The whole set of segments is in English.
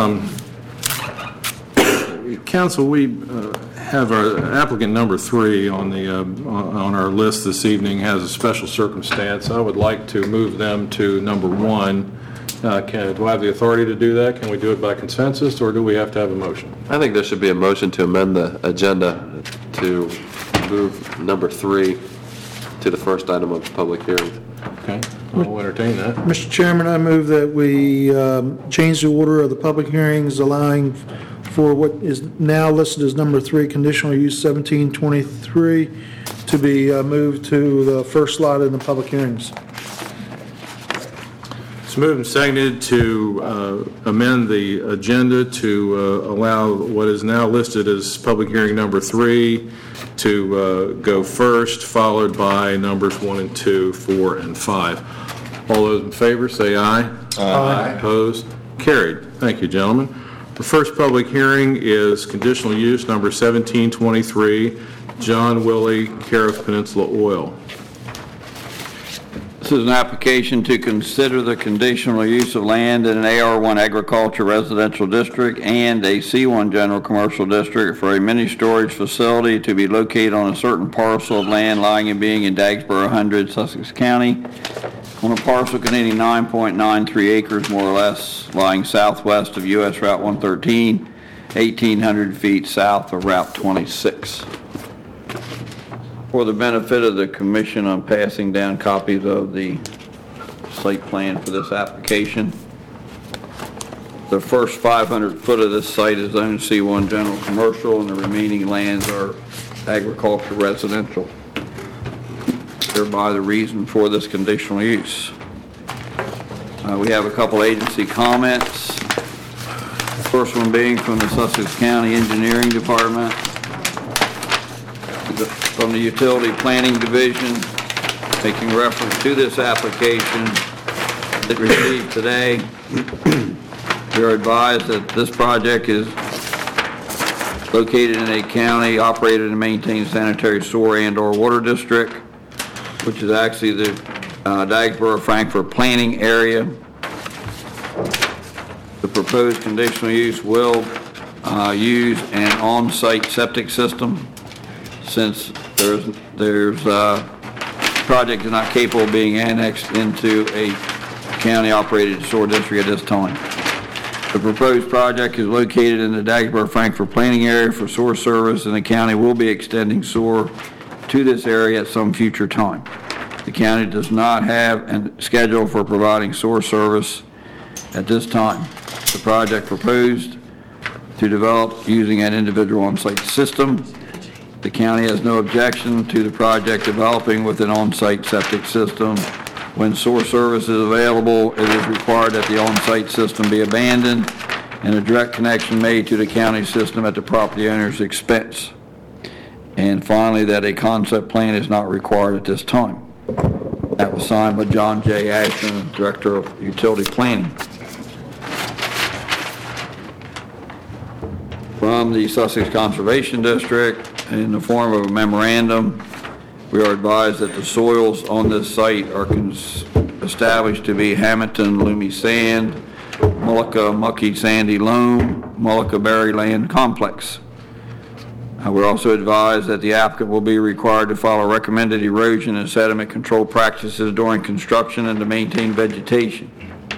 Council, we have our applicant number 3 on our list this evening has a special circumstance. I would like to move them to number 1. Do I have the authority to do that? Can we do it by consensus, or do we have to have a motion? I think there should be a motion to amend the agenda to move number 3 to the first item of the public hearing. Okay, I'll entertain that. Mr. Chairman, I move that we change the order of the public hearings, allowing for what is now listed as number 3, conditional use 1723, to be moved to the first slot in the public hearings. It's moved and seconded to amend the agenda to allow what is now listed as public hearing number 3 to go first, followed by numbers 1 and 2, 4, and 5. All those in favor say aye. Aye. Opposed? Carried. Thank you, gentlemen. The first public hearing is conditional use number 1723, John Willie, care of Peninsula Oil. This is an application to consider the conditional use of land in an AR1 agriculture residential district and a C1 general commercial district for a mini storage facility to be located on a certain parcel of land lying and being in Dagsboro 100, Sussex County, on a parcel containing 9.93 acres, more or less, lying southwest of U.S. Route 113, 1,800 feet south of Route 26. For the benefit of the commission, I'm passing down copies of the site plan for this application. The first 500 foot of this site is owned C1 general commercial, and the remaining lands are agriculture residential. Thereby the reason for this conditional use. We have a couple agency comments. The first one being from the Sussex County Engineering Department. From the Utility Planning Division, making reference to this application that received today. We are advised that this project is located in a county operated and maintained sanitary sewer and/or water district, which is actually the Dagsboro-Frankfort planning area. The proposed conditional use will use an on-site septic system, since there's project is not capable of being annexed into a county-operated sewer district at this time. The proposed project is located in the Dagsboro-Frankfort planning area for sewer service, and the county will be extending sewer to this area at some future time. The county does not have a schedule for providing sewer service at this time. The project proposed to develop using an individual on-site system. The county has no objection to the project developing with an on-site septic system. When sewer service is available, it is required that the on-site system be abandoned and a direct connection made to the county system at the property owner's expense. And finally, that a concept plan is not required at this time. That was signed by John J. Ashton, Director of Utility Planning. From the Sussex Conservation District, in the form of a memorandum, we are advised that the soils on this site are established to be Hamilton Loomy Sand, Mullica Mucky Sandy Loam, Mullica Berry Land Complex. We're also advised that the applicant will be required to follow recommended erosion and sediment control practices during construction and to maintain vegetation.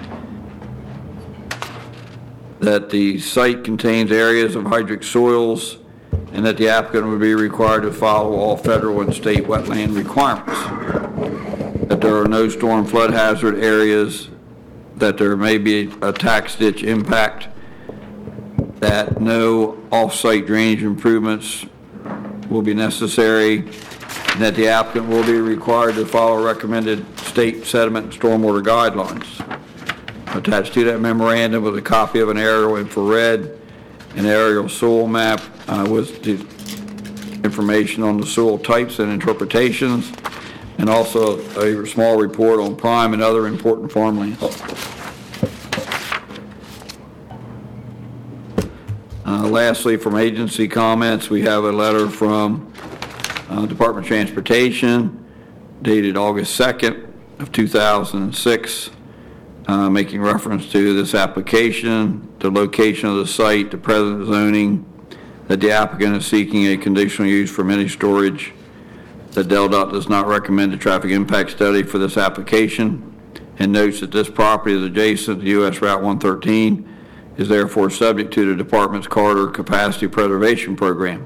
That the site contains areas of hydric soils, and that the applicant would be required to follow all federal and state wetland requirements. That there are no storm flood hazard areas, that there may be a tax ditch impact, that no off-site drainage improvements will be necessary, and that the applicant will be required to follow recommended state sediment and stormwater guidelines. Attached to that memorandum was a copy of an aerial infrared, an aerial soil map with the information on the soil types and interpretations, and also a small report on prime and other important farmlands. Lastly, from agency comments, we have a letter from Department of Transportation dated August 2nd of 2006, making reference to this application, the location of the site, the present zoning, that the applicant is seeking a conditional use for mini storage, that DelDOT does not recommend a traffic impact study for this application, and notes that this property is adjacent to US Route 113, is therefore subject to the department's corridor capacity preservation program.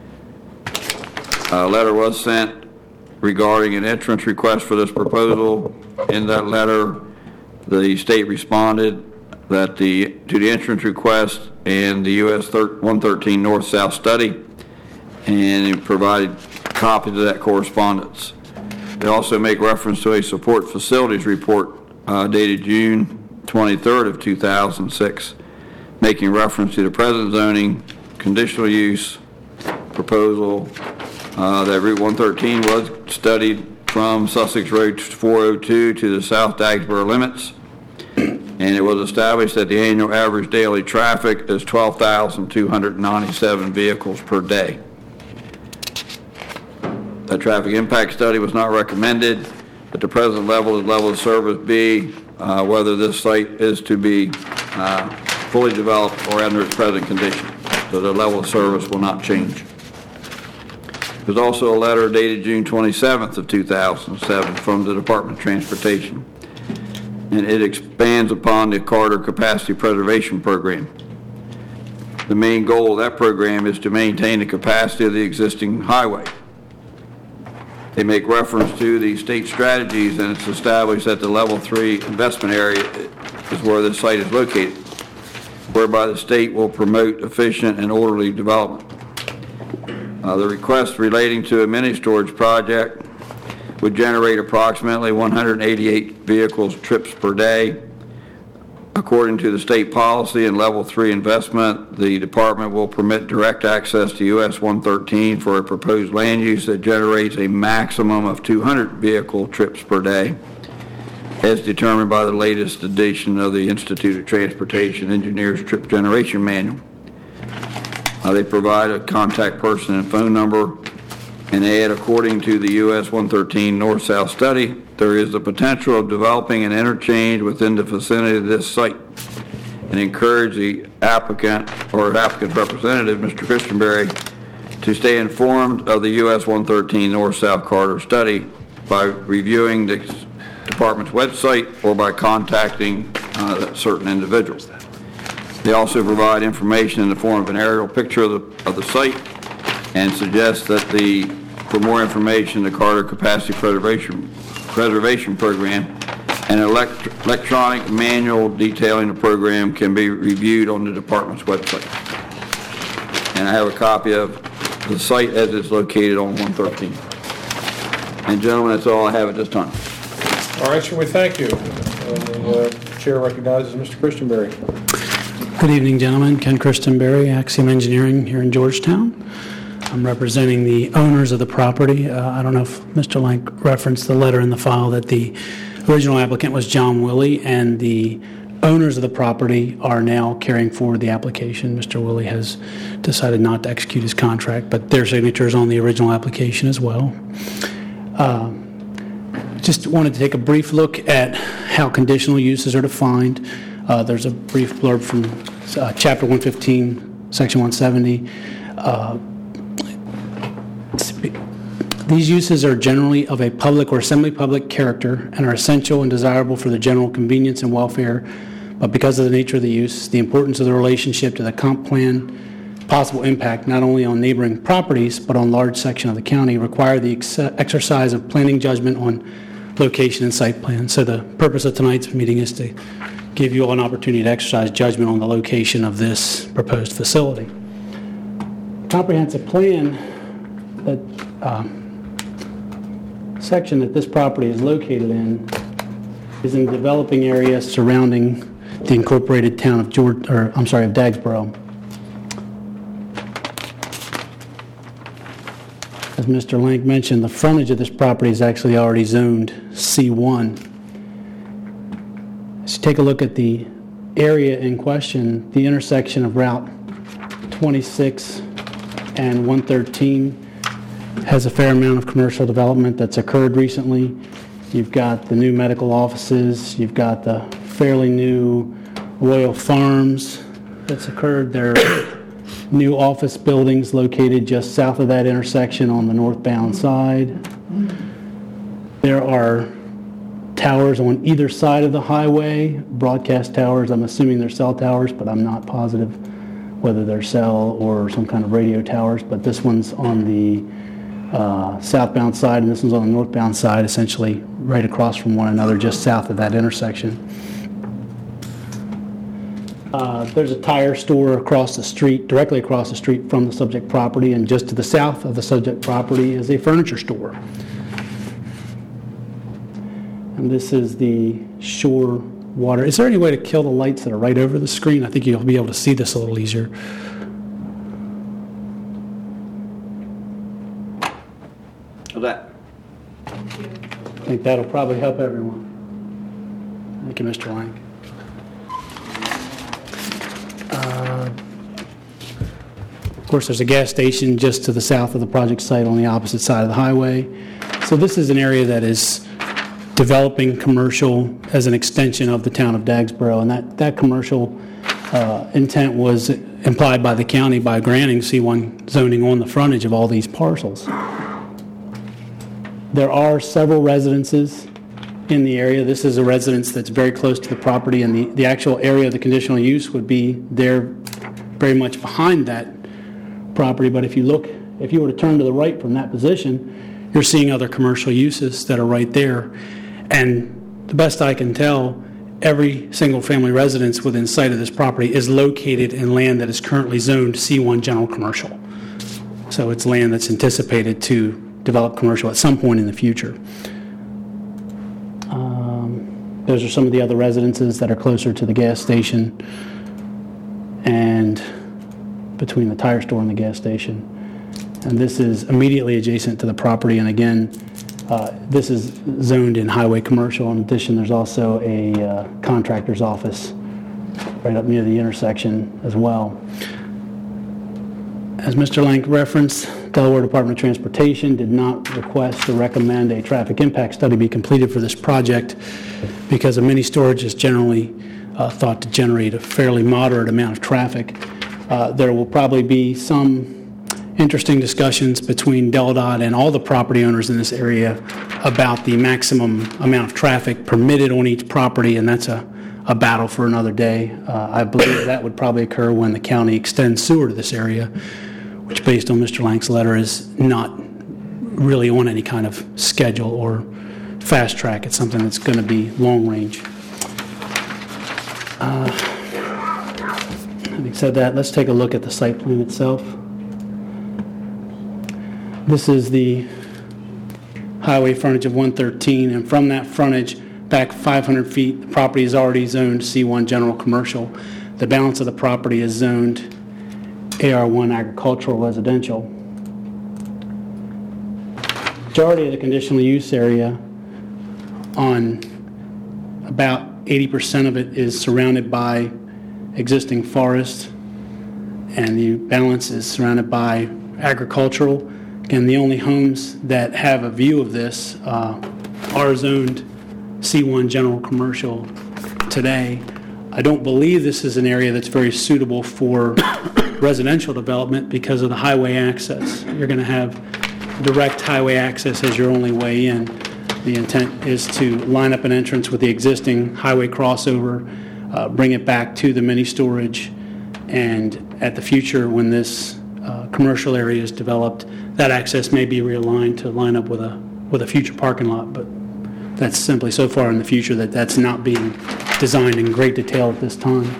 A letter was sent regarding an entrance request for this proposal. In that letter, the state responded that to the entrance request and the US 113 north-south study, and it provided copies of that correspondence. They also make reference to a support facilities report dated June 23rd of 2006, making reference to the present zoning conditional use proposal that Route 113 was studied from Sussex Road 402 to the South Dagsboro limits, and it was established that the annual average daily traffic is 12,297 vehicles per day. The traffic impact study was not recommended. At the present level is level of service B, whether this site is to be fully developed or under its present condition. So the level of service will not change. There's also a letter dated June 27th of 2007 from the Department of Transportation, and it expands upon the corridor capacity preservation program. The main goal of that program is to maintain the capacity of the existing highway. They make reference to the state strategies, and it's established that the level 3 investment area is where this site is located, whereby the state will promote efficient and orderly development. The request relating to a mini storage project would generate approximately 188 vehicles trips per day. According to the state policy and level 3 investment, the department will permit direct access to US 113 for a proposed land use that generates a maximum of 200 vehicle trips per day, as determined by the latest edition of the Institute of Transportation Engineers Trip Generation Manual. They provide a contact person and phone number, and they add, according to the US 113 north-south study, there is the potential of developing an interchange within the vicinity of this site, and encourage the applicant or applicant's representative, Mr. Christenberry, to stay informed of the US 113 north-south corridor study by reviewing the department's website or by contacting certain individuals. They also provide information in the form of an aerial picture of the site, and suggest that for more information, the corridor capacity preservation program and electronic manual detailing the program can be reviewed on the department's website. And I have a copy of the site as it's located on 113. And gentlemen, that's all I have at this time. All right, sir, we thank you. And the chair recognizes Mr. Christenberry. Good evening, gentlemen. Ken Christenberry, Axiom Engineering here in Georgetown. I'm representing the owners of the property. I don't know if Mr. Lank referenced the letter in the file that the original applicant was John Willie, and the owners of the property are now carrying forward the application. Mr. Willie has decided not to execute his contract, but their signature is on the original application as well. Just wanted to take a brief look at how conditional uses are defined. There's a brief blurb from Chapter 115, Section 170. These uses are generally of a public or semi-public character and are essential and desirable for the general convenience and welfare, but because of the nature of the use, the importance of the relationship to the comp plan, possible impact not only on neighboring properties but on large section of the county, require the exercise of planning judgment on location and site plan. So the purpose of tonight's meeting is to give you all an opportunity to exercise judgment on the location of this proposed facility. Comprehensive plan, that section that this property is located in, is in the developing area surrounding the incorporated town of Dagsboro. As Mr. Lank mentioned, the frontage of this property is actually already zoned C1. As you take a look at the area in question, the intersection of Route 26 and 113 has a fair amount of commercial development that's occurred recently. You've got the new medical offices, you've got the fairly new Royal Farms that's occurred. There are new office buildings located just south of that intersection on the northbound side. There are towers on either side of the highway, broadcast towers. I'm assuming they're cell towers, but I'm not positive whether they're cell or some kind of radio towers. But this one's on the southbound side, and this one's on the northbound side, essentially right across from one another, just south of that intersection. There's a tire store across the street, directly across the street from the subject property, and just to the south of the subject property is a furniture store. And this is the Shore Water. Is there any way to kill the lights that are right over the screen? I think you'll be able to see this a little easier. That. I think that'll probably help everyone. Thank you, Mr. Lang. Of course, there's a gas station just to the south of the project site on the opposite side of the highway. So this is an area that is developing commercial as an extension of the town of Dagsboro, and that commercial intent was implied by the county by granting C1 zoning on the frontage of all these parcels. There are several residences in the area. This is a residence that's very close to the property, and the actual area of the conditional use would be there very much behind that property. But if you were to turn to the right from that position, you're seeing other commercial uses that are right there. And the best I can tell, every single-family residence within sight of this property is located in land that is currently zoned C1 general commercial. So it's land that's anticipated to develop commercial at some point in the future. Those are some of the other residences that are closer to the gas station and between the tire store and the gas station. And this is immediately adjacent to the property. And again, this is zoned in highway commercial. In addition, there's also a contractor's office right up near the intersection as well. As Mr. Lank referenced, Delaware Department of Transportation did not request or recommend a traffic impact study be completed for this project because a mini storage is generally thought to generate a fairly moderate amount of traffic. There will probably be some interesting discussions between DelDOT and all the property owners in this area about the maximum amount of traffic permitted on each property, and that's a battle for another day. I believe that would probably occur when the county extends sewer to this area, which based on Mr. Lank's letter is not really on any kind of schedule or fast track. It's something that's going to be long range. Having said that, let's take a look at the site plan itself. This is the highway frontage of 113, and from that frontage back 500 feet, the property is already zoned C1 general commercial. The balance of the property is zoned AR1 agricultural residential. Majority of the conditional use area, on about 80% of it, is surrounded by existing forest, and the balance is surrounded by agricultural. Again, the only homes that have a view of this are zoned C1 general commercial today. I don't believe this is an area that's very suitable for residential development because of the highway access. You're going to have direct highway access as your only way in. The intent is to line up an entrance with the existing highway crossover, bring it back to the mini storage, and at the future, when this commercial area is developed, that access may be realigned to line up with a future parking lot, but that's simply so far in the future that that's not being designed in great detail at this time.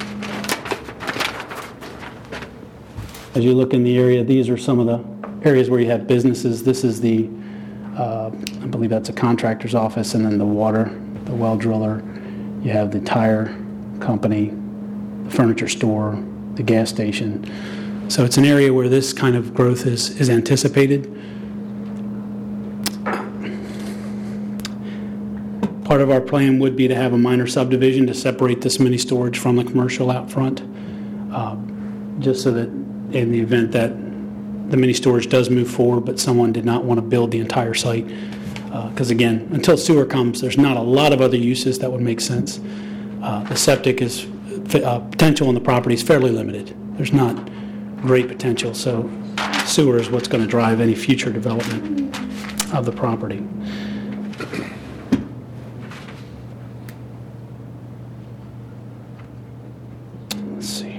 As you look in the area, these are some of the areas where you have businesses. This is the, I believe that's a contractor's office, and then the well driller. You have the tire company, the furniture store, the gas station. So it's an area where this kind of growth is anticipated. Part of our plan would be to have a minor subdivision to separate this mini storage from the commercial out front, just so that in the event that the mini storage does move forward, but someone did not want to build the entire site. Because again, until sewer comes, there's not a lot of other uses that would make sense. The septic is, potential on the property is fairly limited. There's not great potential, so sewer is what's going to drive any future development of the property. Let's see.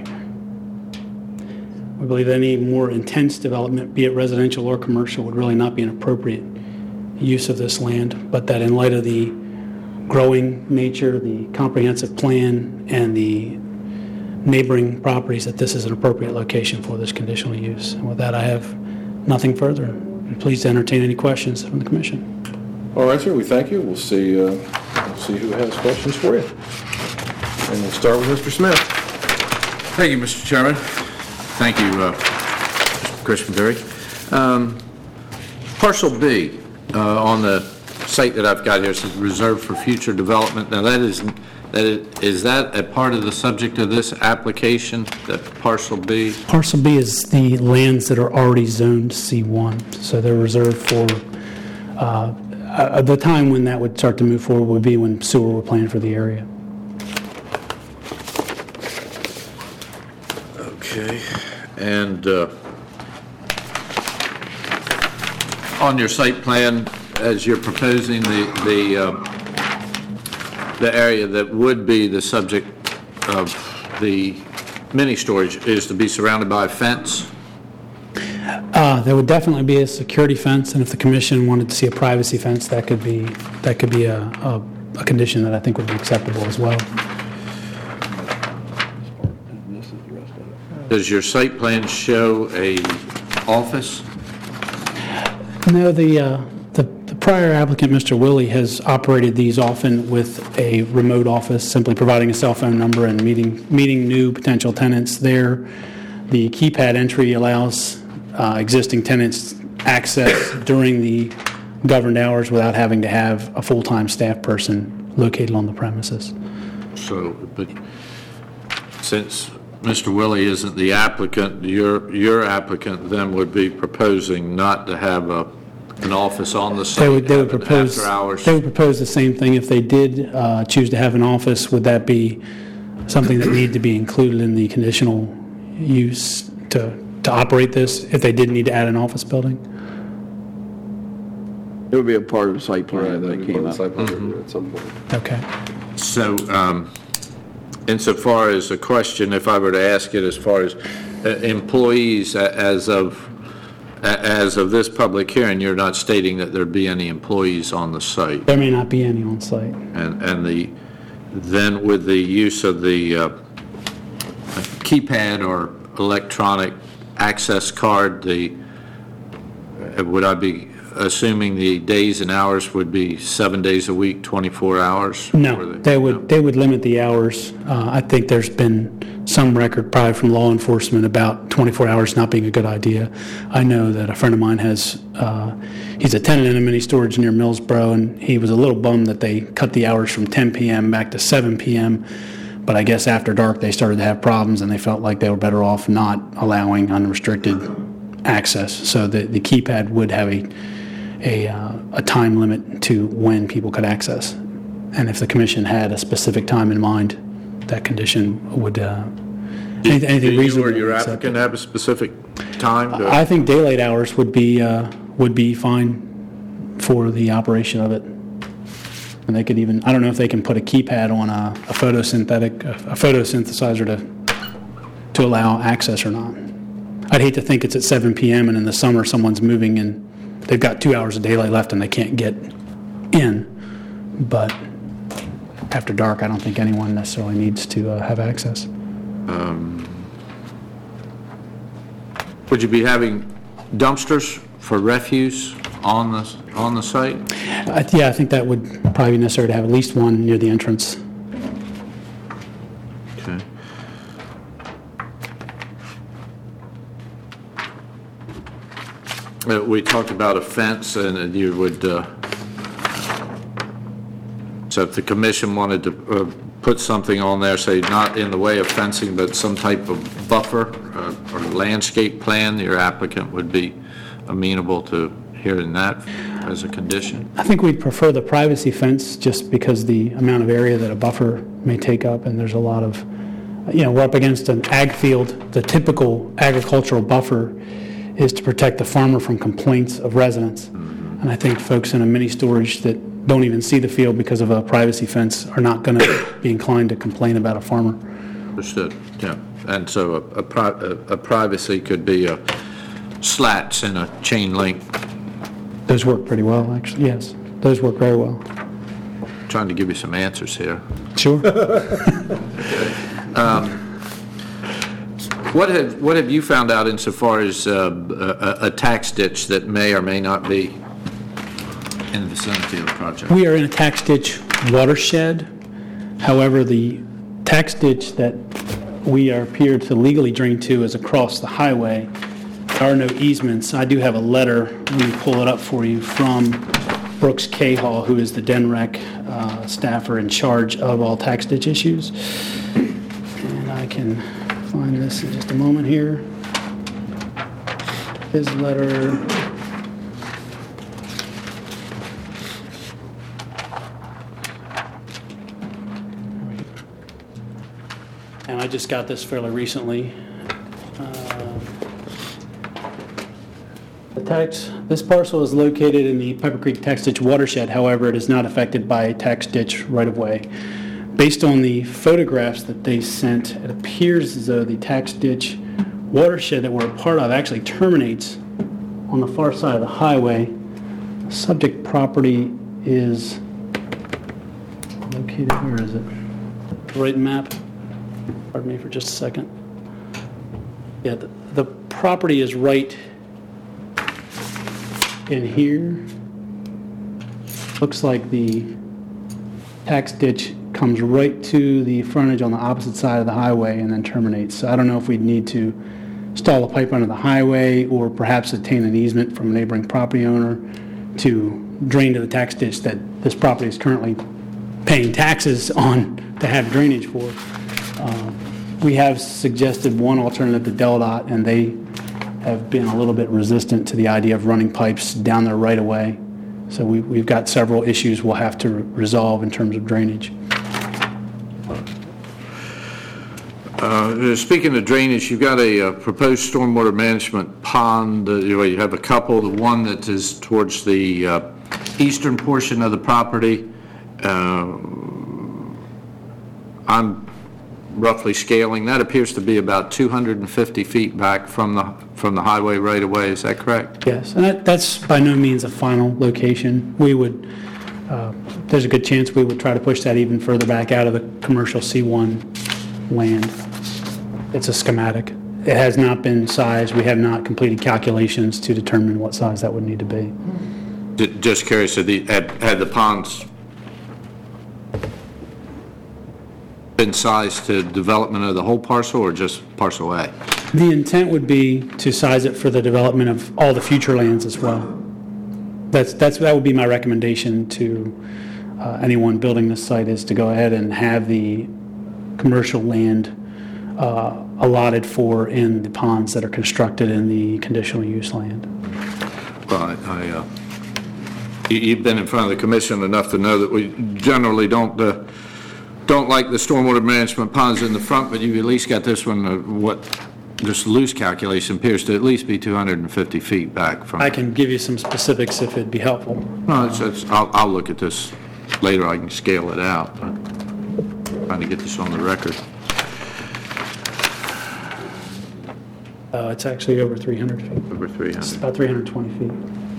We believe any more intense development, be it residential or commercial, would really not be an appropriate use of this land, but that in light of the growing nature, the comprehensive plan, and the neighboring properties, that this is an appropriate location for this conditional use. And with that, I have nothing further. I'm pleased to entertain any questions from the commission. All right, sir, we thank you. We'll see who has questions for you. And we'll start with Mr. Smith. Thank you, Mr. Chairman. Thank you, Mr. Christian. Parcel B on the site that I've got here says reserved for future development. Now, is that a part of the subject of this application, that parcel B? Parcel B is the lands that are already zoned C1, so they're reserved for, the time when that would start to move forward would be when sewer were planned for the area. Okay. And on your site plan, as you're proposing the area that would be the subject of the mini storage is to be surrounded by a fence? There would definitely be a security fence, and if the commission wanted to see a privacy fence, that could be a condition that I think would be acceptable as well. Does your site plan show a office? No, the prior applicant, Mr. Willie, has operated these often with a remote office, simply providing a cell phone number and meeting new potential tenants there. The keypad entry allows existing tenants access during the governed hours without having to have a full-time staff person located on the premises. So, but since Mr. Willie isn't the applicant, your applicant then would be proposing not to have an office on the site. They would propose after hours. They would propose the same thing if they did choose to have an office. Would that be something that needed to be included in the conditional use to operate this? If they did need to add an office building, It would be a part of the site plan that came up. Site plan review at some point. okay. So, insofar as a question, if I were to ask it as far as employees, as of this public hearing, you're not stating that there'd be any employees on the site. There may not be any on site. And then with the use of the keypad or electronic access card, would I be assuming the days and hours would be 7 days a week, 24 hours? No, they would limit the hours. I think there's been some record probably from law enforcement about 24 hours not being a good idea. I know that a friend of mine has, he's a tenant in a mini storage near Millsboro, and he was a little bummed that they cut the hours from 10 p.m. back to 7 p.m., but I guess after dark they started to have problems and they felt like they were better off not allowing unrestricted access. So the keypad would have a time limit to when people could access. And if the commission had a specific time in mind, that condition would, anything Do you reasonable. or your applicant have a specific time? I think daylight hours would be fine for the operation of it. And they could even, I don't know if they can put a keypad on a photosynthesizer to allow access or not. I'd hate to think it's at 7 p.m. and in the summer someone's moving and they've got 2 hours of daylight left and they can't get in. But after dark, I don't think anyone necessarily needs to have access. Would you be having dumpsters for refuse on the site? Yeah, I think that would probably be necessary to have at least one near the entrance. Okay. We talked about a fence, and you would, so if the commission wanted to put something on there, say not in the way of fencing, but some type of buffer or landscape plan, your applicant would be amenable to hearing that? as a condition? I think we'd prefer the privacy fence just because the amount of area that a buffer may take up, and there's a lot of, we're up against an ag field. The typical agricultural buffer is to protect the farmer from complaints of residents. And I think folks in a mini storage that don't even see the field because of a privacy fence are not going to be inclined to complain about a farmer. Understood, yeah. And so a privacy could be slats in a chain link. Those work pretty well, actually, yes. Those work very well. Trying to give you some answers here. Sure. What have you found out insofar as a tax ditch that may or may not be in the vicinity of the project? We are in a tax ditch watershed. However, the tax ditch that we appear to legally drain to is across the highway. There are no easements. I do have a letter, let me pull it up for you, from Brooks Cahall, who is the DENREC staffer in charge of all tax ditch issues. And I can find this in just a moment here. His letter. And I just got this fairly recently. This parcel is located in the Piper Creek Tax Ditch watershed. However, it is not affected by tax ditch right-of-way. Based on the photographs that they sent, it appears as though the tax ditch watershed that we're a part of actually terminates on the far side of the highway. The subject property is located, where is it? Right map. Pardon me for just a second. Yeah, the property is right in here. Looks like the tax ditch comes right to the frontage on the opposite side of the highway and then terminates. So I don't know if we'd need to install a pipe under the highway or perhaps obtain an easement from a neighboring property owner to drain to the tax ditch that this property is currently paying taxes on to have drainage for. We have suggested one alternative to DelDOT, and they have been a little bit resistant to the idea of running pipes down there right away. So we've got several issues we'll have to resolve in terms of drainage. Speaking of drainage, you've got a proposed stormwater management pond. You have a couple. The one that is towards the eastern portion of the property. I'm roughly scaling. That appears to be about 250 feet back from the highway right away. Is that correct? Yes, and that's by no means a final location. We would, there's a good chance we would try to push that even further back out of the commercial C1 land. It's a schematic. It has not been sized. We have not completed calculations to determine what size that would need to be. Just curious, had the ponds been sized to development of the whole parcel or just parcel A? The intent would be to size it for the development of all the future lands as well. That would be my recommendation to anyone building this site, is to go ahead and have the commercial land allotted for in the ponds that are constructed in the conditional use land. Well, you've been in front of the commission enough to know that we generally don't like the stormwater management ponds in the front, but you've at least got this one, what just loose calculation appears to at least be 250 feet back from. I can give you some specifics if it'd be helpful. No, I'll look at this later. I can scale it out. Trying to get this on the record. It's actually over 300 feet. Over It's 300. about 320 feet.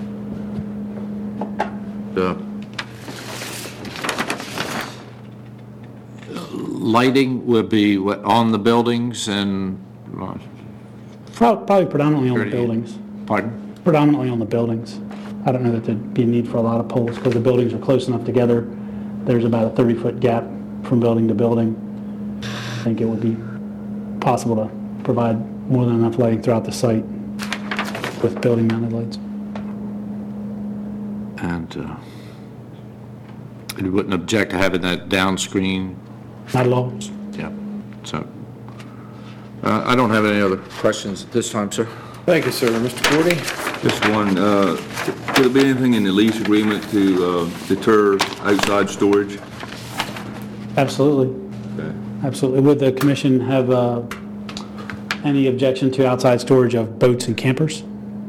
Lighting would be what, on the buildings and, Probably predominantly on the 38. buildings. pardon? Predominantly on the buildings. I don't know that there'd be a need for a lot of poles because the buildings are close enough together. There's about a 30-foot gap from building to building. I think it would be possible to provide more than enough lighting throughout the site with building-mounted lights. And you wouldn't object to having that down screen? Not at all. Yeah, so, I don't have any other questions at this time, sir. Thank you, sir. Mr. Gordy? Just one, could there be anything in the lease agreement to deter outside storage? Absolutely. Okay. Absolutely. Would the commission have any objection to outside storage of boats and campers?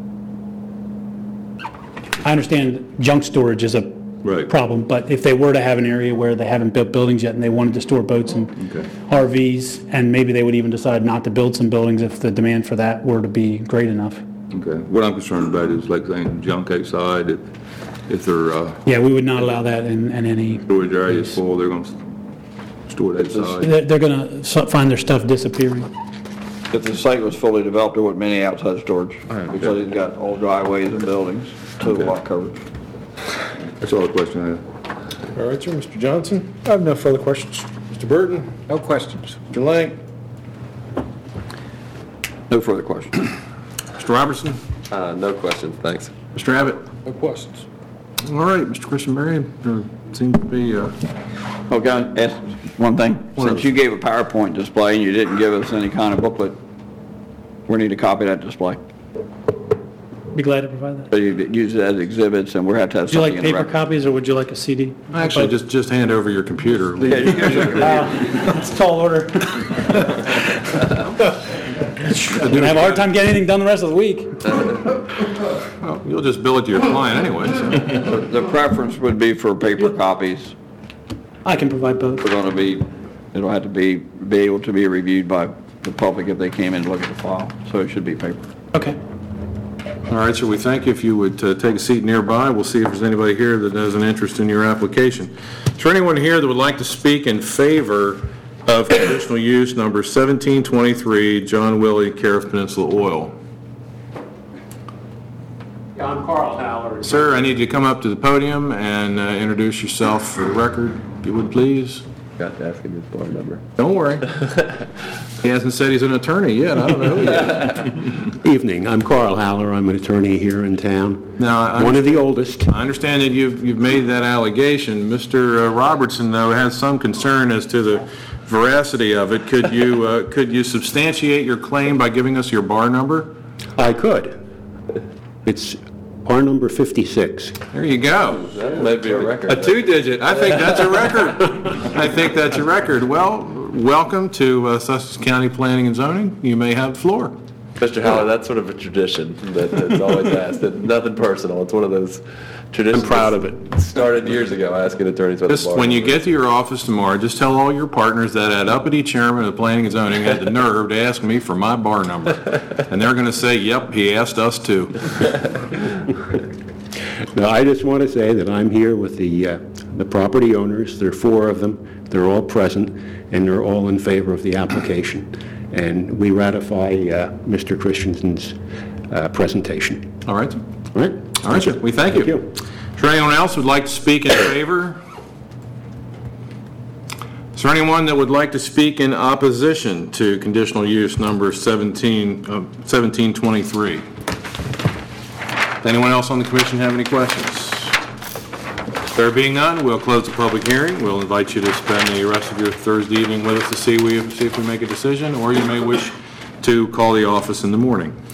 I understand junk storage is a Right. problem, but if they were to have an area where they haven't built buildings yet and they wanted to store boats and Okay. RVs, and maybe they would even decide not to build some buildings if the demand for that were to be great enough. Okay. What I'm concerned about is like saying junk outside, if their Yeah, we would not allow that in any, storage area is full, they're going to store it outside. they're going to find their stuff disappearing. If the site was fully developed, there wouldn't be any outside storage, because it's got all driveways and buildings, so a lot covered. That's all the question I have. All right, sir. Mr. Johnson? I have no further questions. Mr. Burton? No questions. Mr. Lang? No further questions. Mr. Robertson? No questions, thanks. Mr. Abbott? No questions. All right, Mr. Christian Berry, there seems to be, Oh, can I ask one thing? What Since else? you gave a PowerPoint display and you didn't give us any kind of booklet, we need a copy of that display. Be glad to provide that. So you use it as exhibits, and we'll have to have Would you like something in the paper record. copies, or would you like a CD? actually, just hand over your computer. Yeah, you guys are- That's a tall order. I'm gonna have a hard time getting anything done the rest of the week. Well, you'll just bill it to your client anyway, so. The preference would be for paper copies. I can provide both. We're gonna be, it'll have to be able to be reviewed by the public if they came in and look at the file, so it should be paper. Okay. All right, so we thank you. If you would take a seat nearby, we'll see if there's anybody here that has an interest in your application. Is there anyone here that would like to speak in favor of conditional use number 1723, John Willie, care of Peninsula Oil? I'm Carl Haller. Sir, I need you to come up to the podium and introduce yourself for the record, if you would please. Got to ask him his bar number. Don't worry. He hasn't said he's an attorney yet. I don't know who he is. Evening, I'm Carl Haller, I'm an attorney here in town. Now, One of the oldest. I understand that you've made that allegation. Mr. Robertson, though, has some concern as to the veracity of it. Could you substantiate your claim by giving us your bar number? I could. It's bar number 56. There you go. That might be a record. A two-digit. I think that's a record. I think that's a record. Well, welcome to Sussex County Planning and Zoning. You may have the floor. Mr. Howard, that's sort of a tradition that's always asked. Nothing personal. It's one of those traditions. I'm proud of it. Started years ago, asking attorneys what the Just bar when you number get to your office tomorrow, just tell all your partners that that uppity chairman of Planning and Zoning had the nerve to ask me for my bar number. And they're going to say, yep, he asked us too. Now, I just want to say that I'm here with the property owners. There are 4 of them. They're all present, and they're all in favor of the application. And we ratify Mr. Christensen's presentation. All right? All right? All right, sir. We thank you. Thank you. Is there anyone else who would like to speak in favor? Is there anyone that would like to speak in opposition to conditional use number 1723? Anyone else on the commission have any questions? There being none, we'll close the public hearing. We'll invite you to spend the rest of your Thursday evening with us to see if we make a decision, or you may wish to call the office in the morning.